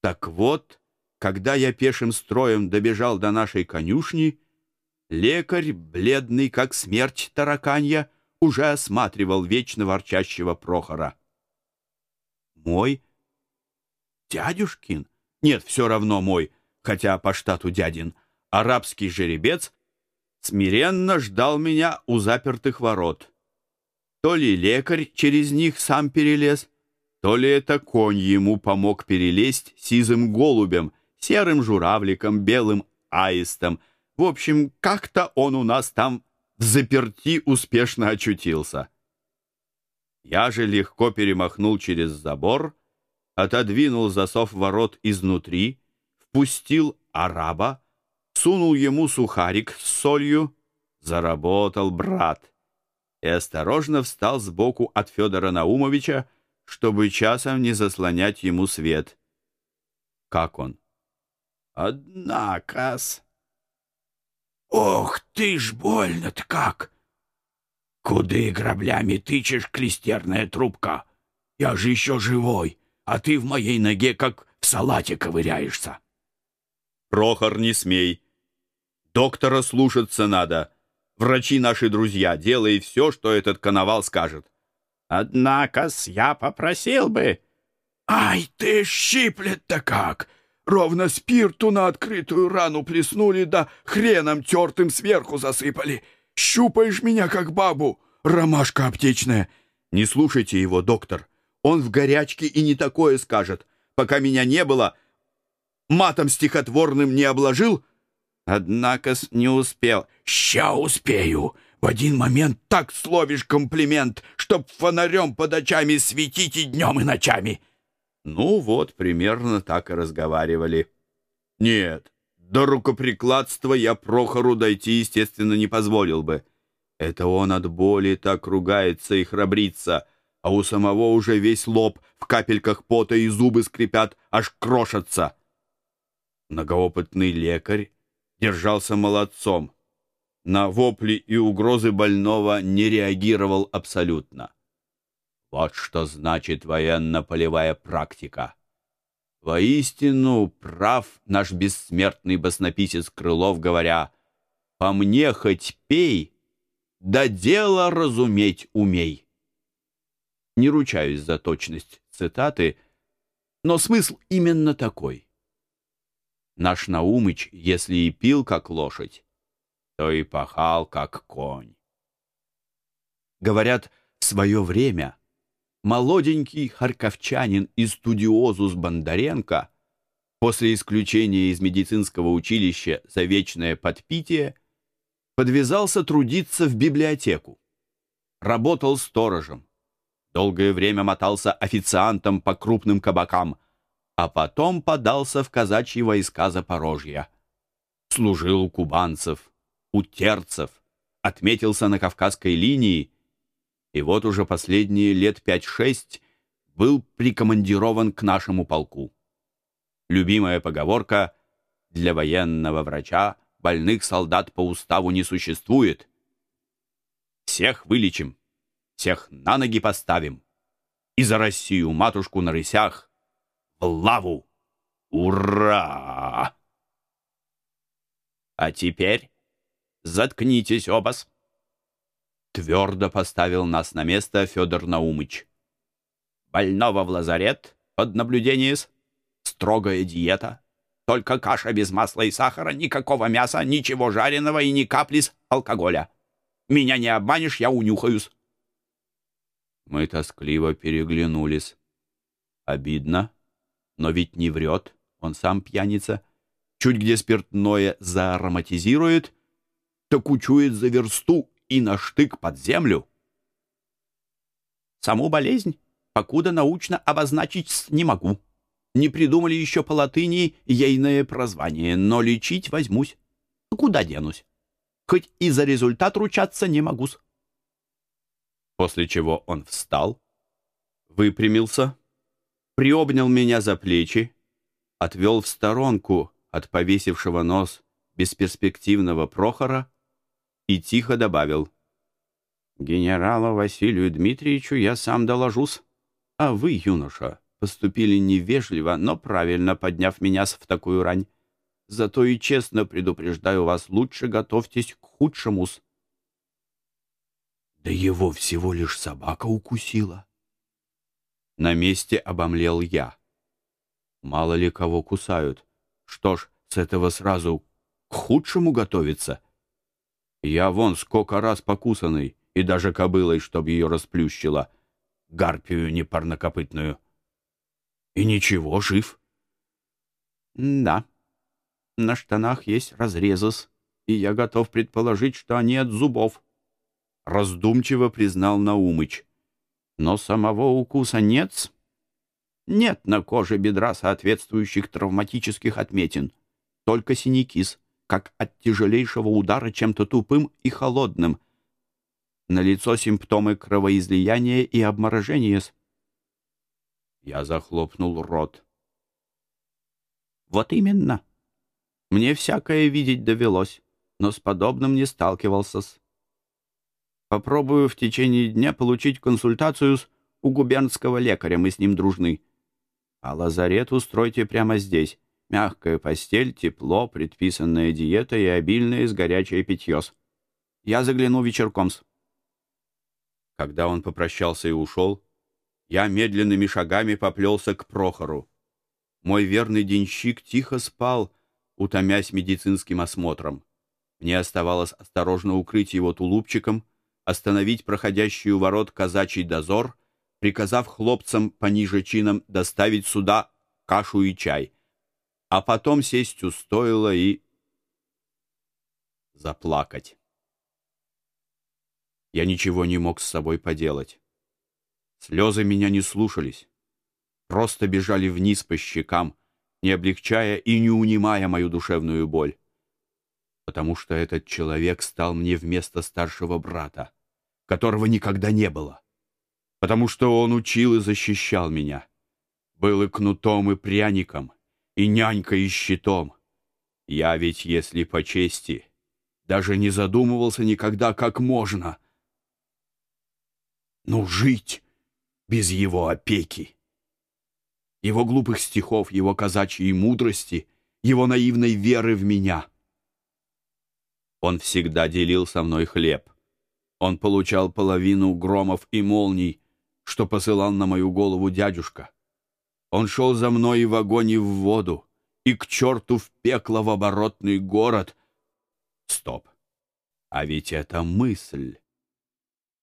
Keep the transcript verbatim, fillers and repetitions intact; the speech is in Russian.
Так вот, когда я пешим строем добежал до нашей конюшни, лекарь, бледный как смерть тараканья, уже осматривал вечно ворчащего Прохора. Мой? Дядюшкин? Нет, все равно мой, хотя по штату дядин. Арабский жеребец смиренно ждал меня у запертых ворот. То ли лекарь через них сам перелез, то ли это конь ему помог перелезть сизым голубем, серым журавликом, белым аистом. В общем, как-то он у нас там в заперти успешно очутился. Я же легко перемахнул через забор, отодвинул засов ворот изнутри, впустил араба, сунул ему сухарик с солью, заработал брат, и осторожно встал сбоку от Федора Наумовича, чтобы часом не заслонять ему свет. Как он? Однако-с. Ох ты ж, больно-то как! Куды граблями тычешь, клестерная трубка? Я же еще живой, а ты в моей ноге как в салате ковыряешься. Прохор, не смей. Доктора слушаться надо. Врачи наши друзья, делай все, что этот коновал скажет. Однако-с, я попросил бы... Ай ты, щиплет-то как! Ровно спирту на открытую рану плеснули, да хреном тертым сверху засыпали. Щупаешь меня, как бабу, ромашка аптечная. Не слушайте его, доктор. Он в горячке и не такое скажет. Пока меня не было, матом стихотворным не обложил. Однако-с, не успел. Ща успею. В один момент так словишь комплимент, чтоб фонарем под очами светить и днем, и ночами. Ну вот, примерно так и разговаривали. Нет, до рукоприкладства я Прохору дойти, естественно, не позволил бы. Это он от боли так ругается и храбрится, а у самого уже весь лоб в капельках пота и зубы скрипят, аж крошатся. Многоопытный лекарь держался молодцом. На вопли и угрозы больного не реагировал абсолютно. Вот что значит военно-полевая практика. Воистину прав наш бессмертный баснописец Крылов, говоря: «По мне хоть пей, да дело разуметь умей». Не ручаюсь за точность цитаты, но смысл именно такой. Наш Наумыч, если и пил как лошадь, то и пахал как конь. Говорят, в свое время молоденький харьковчанин и студиозус Бондаренко после исключения из медицинского училища за вечное подпитие подвязался трудиться в библиотеку. Работал сторожем. Долгое время мотался официантом по крупным кабакам, а потом подался в казачьи войска Запорожья. Служил у кубанцев, у терцев, отметился на Кавказской линии, и вот уже последние лет пять-шесть был прикомандирован к нашему полку. Любимая поговорка: для военного врача больных солдат по уставу не существует. Всех вылечим, всех на ноги поставим, и за Россию матушку на рысях в лаву! Ура! А теперь заткнитесь обас. Твердо поставил нас на место Федор Наумыч. Больного в лазарет под наблюдение, строгая диета, только каша без масла и сахара, никакого мяса, ничего жареного и ни капли с алкоголя. Меня не обманешь, я унюхаюсь. Мы тоскливо переглянулись. Обидно, но ведь не врет, он сам пьяница. Чуть где спиртное заароматизирует, так учует за версту и на штык под землю. Саму болезнь покуда научно обозначить не могу. Не придумали еще по латыни ейное прозвание, но лечить возьмусь. Куда денусь? Хоть и за результат ручаться не могу-с. После чего он встал, выпрямился, приобнял меня за плечи, отвел в сторонку от повесившего нос бесперспективного Прохора и тихо добавил: «Генералу Василию Дмитриевичу я сам доложусь, а вы, юноша, поступили невежливо, но правильно, подняв меня в такую рань. Зато и честно предупреждаю вас, лучше готовьтесь к худшему-с». «Да его всего лишь собака укусила». На месте обомлел я. Мало ли кого кусают. Что ж, с этого сразу к худшему готовиться? Я вон сколько раз покусанный, и даже кобылой, чтоб ее расплющило, гарпию непарнокопытную. И ничего, жив? Да, на штанах есть разрезы, и я готов предположить, что они от зубов. Раздумчиво признал Наумыч. Но самого укуса нет. Нет на коже бедра соответствующих травматических отметин. Только синяки, как от тяжелейшего удара чем-то тупым и холодным. Налицо симптомы кровоизлияния и обморожения. Я захлопнул рот. Вот именно. Мне всякое видеть довелось, но с подобным не сталкивался. Попробую в течение дня получить консультацию у губернского лекаря, мы с ним дружны. А лазарет устройте прямо здесь. Мягкая постель, тепло, предписанная диета и обильное с горячее питье-с. Я загляну вечерком-с. Когда он попрощался и ушел, я медленными шагами поплелся к Прохору. Мой верный денщик тихо спал, утомясь медицинским осмотром. Мне оставалось осторожно укрыть его тулупчиком, остановить проходящий у ворот казачий дозор, приказав хлопцам пониже чином доставить сюда кашу и чай, а потом сесть у стойла и заплакать. Я ничего не мог с собой поделать. Слезы меня не слушались, просто бежали вниз по щекам, не облегчая и не унимая мою душевную боль. Потому что этот человек стал мне вместо старшего брата, которого никогда не было. Потому что он учил и защищал меня. Был и кнутом, и пряником, и нянькой, и щитом. Я ведь, если по чести, даже не задумывался никогда, как можно, ну, жить без его опеки. Его глупых стихов, его казачьей мудрости, его наивной веры в меня. Он всегда делил со мной хлеб. Он получал половину громов и молний, что посылал на мою голову дядюшка. Он шел за мной и в огонь, и в воду, и к черту в пекло в оборотный город. Стоп! А ведь это мысль.